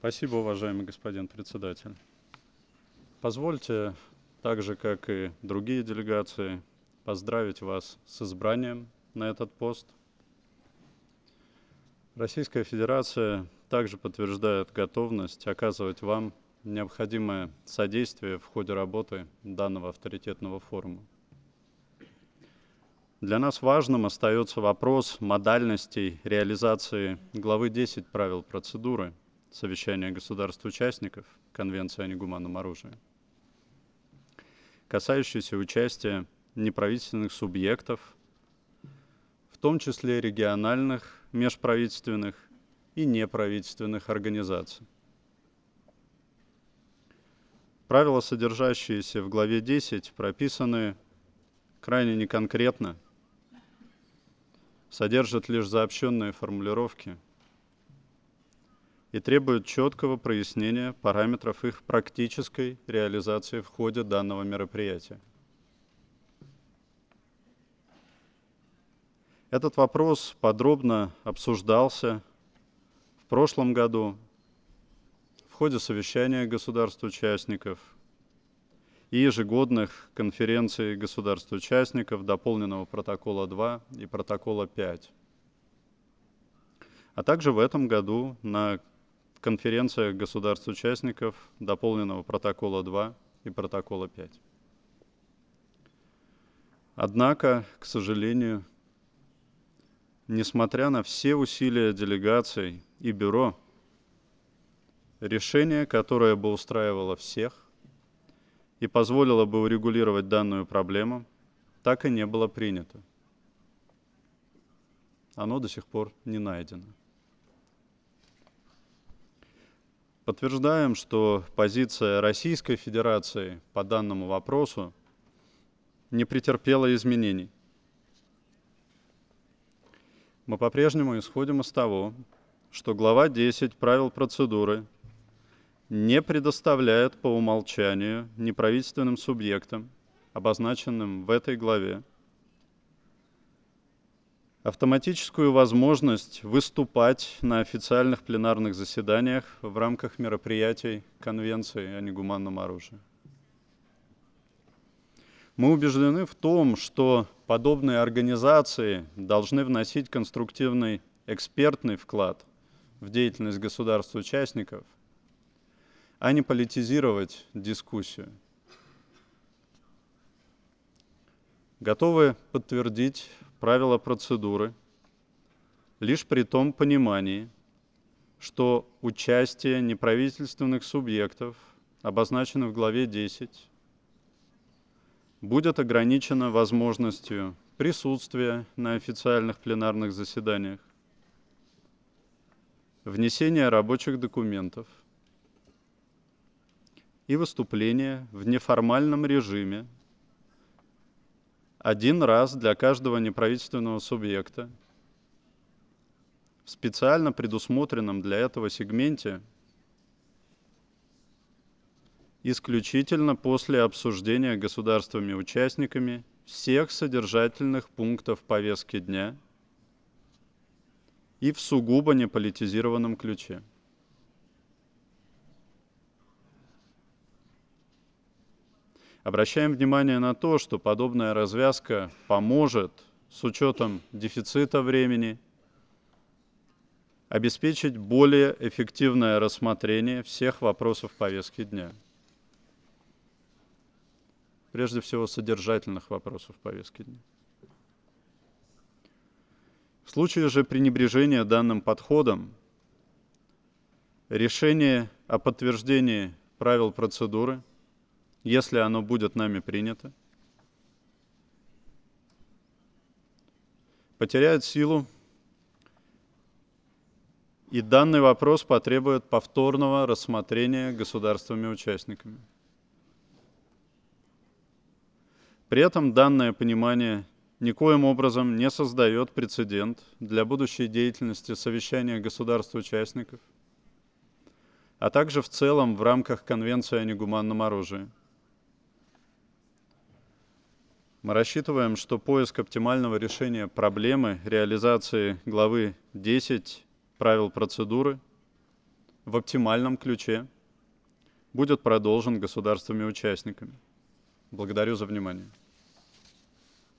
Спасибо, уважаемый господин председатель. Позвольте, так же, как и другие делегации, поздравить вас с избранием на этот пост. Российская Федерация также подтверждает готовность оказывать вам необходимое содействие в ходе работы данного авторитетного форума. Для нас важным остается вопрос модальностей реализации главы 10 правил процедуры совещания государств-участников Конвенции о негуманном оружии, касающейся участия неправительственных субъектов, в том числе региональных, межправительственных и неправительственных организаций. Правила, содержащиеся в главе 10, прописаны крайне неконкретно, содержат лишь заобщенные формулировки и требуют четкого прояснения параметров их практической реализации в ходе данного мероприятия. Этот вопрос подробно обсуждался в прошлом году в ходе совещания государств-участников и ежегодных конференций государств-участников дополненного протокола 2 и протокола 5, а также в этом году на конференциях государств-участников дополненного протокола 2 и протокола 5. Однако, к сожалению, несмотря на все усилия делегаций и бюро, решение, которое бы устраивало всех и позволило бы урегулировать данную проблему, так и не было принято. Оно до сих пор не найдено. Подтверждаем, что позиция Российской Федерации по данному вопросу не претерпела изменений. Мы по-прежнему исходим из того, что глава 10 правил процедуры не предоставляет по умолчанию неправительственным субъектам, обозначенным в этой главе, автоматическую возможность выступать на официальных пленарных заседаниях в рамках мероприятий Конвенции о негуманном оружии. Мы убеждены в том, что подобные организации должны вносить конструктивный экспертный вклад в деятельность государств-участников, а не политизировать дискуссию. Готовы подтвердить правила процедуры лишь при том понимании, что участие неправительственных субъектов, обозначенных в главе 10, будет ограничено возможностью присутствия на официальных пленарных заседаниях, внесения рабочих документов и выступления в неформальном режиме один раз для каждого неправительственного субъекта в специально предусмотренном для этого сегменте исключительно после обсуждения государствами-участниками всех содержательных пунктов повестки дня и в сугубо неполитизированном ключе. Обращаем внимание на то, что подобная развязка поможет, с учетом дефицита времени, обеспечить более эффективное рассмотрение всех вопросов повестки дня. Прежде всего, содержательных вопросов повестки дня. В случае же пренебрежения данным подходом, решение о подтверждении правил процедуры, если оно будет нами принято, потеряет силу, и данный вопрос потребует повторного рассмотрения государствами-участниками. При этом данное понимание никоим образом не создает прецедент для будущей деятельности совещания государств-участников, а также в целом в рамках Конвенции о негуманном оружии. Мы рассчитываем, что поиск оптимального решения проблемы реализации главы 10 правил процедуры в оптимальном ключе будет продолжен государствами-участниками. Благодарю за внимание.